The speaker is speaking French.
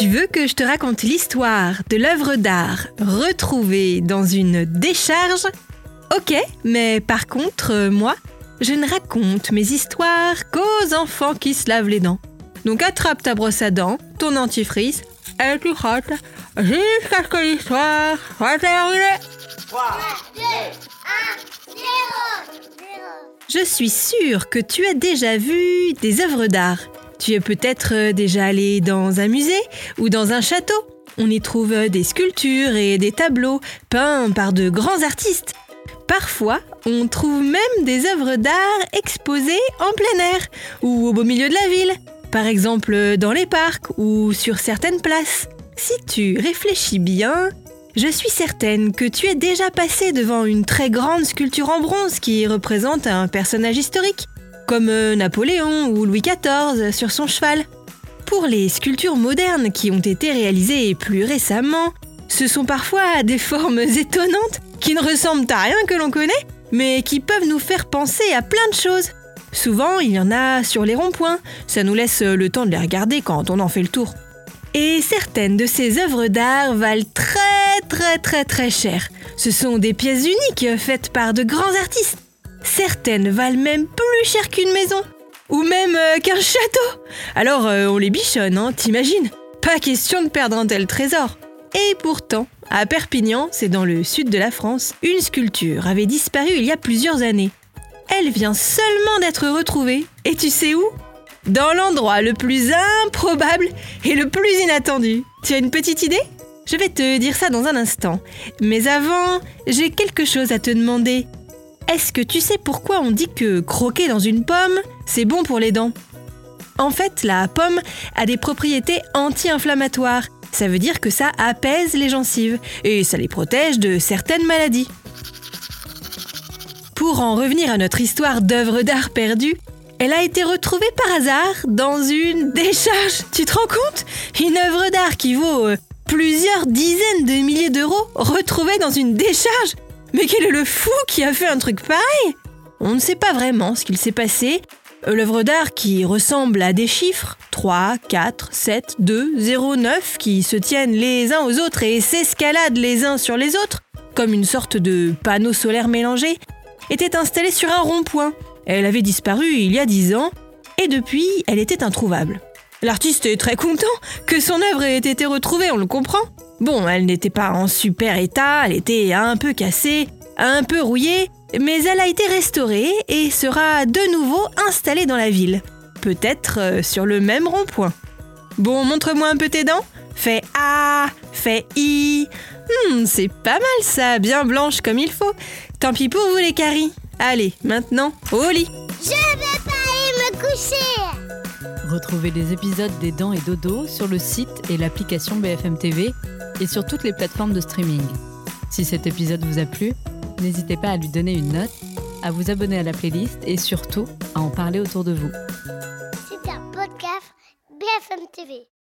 veux que je te raconte l'histoire de l'œuvre d'art retrouvée dans une décharge? Ok, mais par contre, moi, je ne raconte mes histoires qu'aux enfants qui se lavent les dents. Donc attrape ta brosse à dents, ton dentifrice, et tu frottes jusqu'à ce que l'histoire soit terminée. 3, 2, 1, 0. Je suis sûre que tu as déjà vu des œuvres d'art. Tu es peut-être déjà allé dans un musée ou dans un château. On y trouve des sculptures et des tableaux peints par de grands artistes. Parfois, on trouve même des œuvres d'art exposées en plein air ou au beau milieu de la ville. Par exemple, dans les parcs ou sur certaines places. Si tu réfléchis bien, je suis certaine que tu es déjà passé devant une très grande sculpture en bronze qui représente un personnage historique, comme Napoléon ou Louis XIV sur son cheval. Pour les sculptures modernes qui ont été réalisées plus récemment, ce sont parfois des formes étonnantes qui ne ressemblent à rien que l'on connaît, mais qui peuvent nous faire penser à plein de choses. Souvent, il y en a sur les ronds-points, ça nous laisse le temps de les regarder quand on en fait le tour. Et certaines de ces œuvres d'art valent très cher. Ce sont des pièces uniques faites par de grands artistes. Certaines valent même plus cher qu'une maison, ou même qu'un château. Alors on les bichonne, t'imagines? Pas question de perdre un tel trésor. Et pourtant, à Perpignan, c'est dans le sud de la France, une sculpture avait disparu il y a plusieurs années. Elle vient seulement d'être retrouvée. Et tu sais où? Dans l'endroit le plus improbable et le plus inattendu. Tu as une petite idée? Je vais te dire ça dans un instant. Mais avant, j'ai quelque chose à te demander. Est-ce que tu sais pourquoi on dit que croquer dans une pomme, c'est bon pour les dents? En fait, la pomme a des propriétés anti-inflammatoires. Ça veut dire que ça apaise les gencives et ça les protège de certaines maladies. Pour en revenir à notre histoire d'œuvre d'art perdue, elle a été retrouvée par hasard dans une décharge. Tu te rends compte? Une œuvre d'art qui vaut plusieurs dizaines de milliers d'euros retrouvée dans une décharge. Mais quel est le fou qui a fait un truc pareil? On ne sait pas vraiment ce qu'il s'est passé. L'œuvre d'art qui ressemble à des chiffres, 3, 4, 7, 2, 0, 9, qui se tiennent les uns aux autres et s'escaladent les uns sur les autres, comme une sorte de panneau solaire mélangé, était installée sur un rond-point. Elle avait disparu il y a 10 ans, et depuis, elle était introuvable. L'artiste est très content que son œuvre ait été retrouvée, on le comprend. Bon, elle n'était pas en super état, elle était un peu cassée, un peu rouillée, mais elle a été restaurée et sera de nouveau installée dans la ville. Peut-être sur le même rond-point. Bon, montre-moi un peu tes dents. Fais A, fais I. C'est pas mal ça, bien blanche comme il faut. Tant pis pour vous les caries. Allez, maintenant, au lit. Je vais pas aller me coucher. Retrouvez les épisodes des Dents et Dodo sur le site et l'application BFM TV et sur toutes les plateformes de streaming. Si cet épisode vous a plu, n'hésitez pas à lui donner une note, à vous abonner à la playlist et surtout à en parler autour de vous. C'est un podcast BFM TV.